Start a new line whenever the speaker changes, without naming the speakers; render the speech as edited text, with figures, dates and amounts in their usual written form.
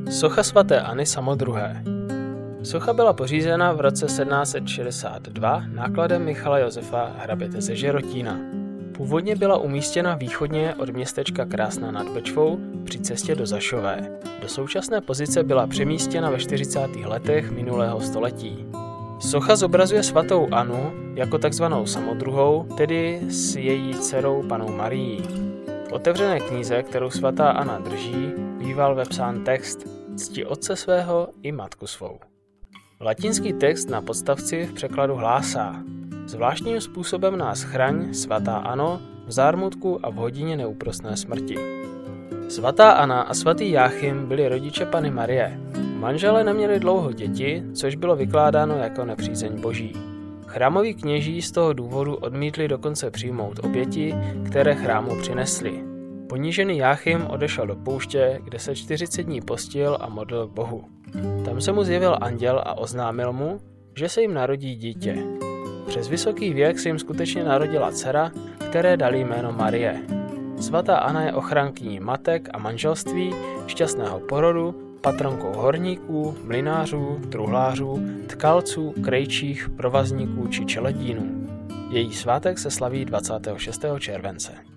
Socha svaté Anny Samodruhé. Socha byla pořízena v roce 1762 nákladem Michala Josefa hraběte ze Žerotína. Původně byla umístěna východně od městečka Krásná nad Bečvou při cestě do Zašové. Do současné pozice byla přemístěna ve 40. letech minulého století. Socha zobrazuje svatou Annu jako takzvanou samodruhou, tedy s její dcerou panou Marií. V otevřené knize, kterou svatá Anna drží, býval vepsán text "Cti otce svého i matku svou". Latinský text na podstavci v překladu hlásá: Zvláštním způsobem nás chraň, svatá Ano, v zármutku a v hodině neúprosné smrti. Svatá Anna a svatý Jáchym byli rodiče Panny Marie. Manželé neměli dlouho děti, což bylo vykládáno jako nepřízeň boží. Chrámoví kněží z toho důvodu odmítli dokonce přijmout oběti, které chrámu přinesli. Ponížený Jáchym odešel do pouště, kde se 40 dní postil a modlil k Bohu. Tam se mu zjevil anděl a oznámil mu, že se jim narodí dítě. Přes vysoký věk se jim skutečně narodila dcera, které dali jméno Marie. Svatá Anna je ochránkyní matek a manželství, šťastného porodu, patronkou horníků, mlynářů, truhlářů, tkalců, krejčích, provazníků či čeledínů. Její svátek se slaví 26. července.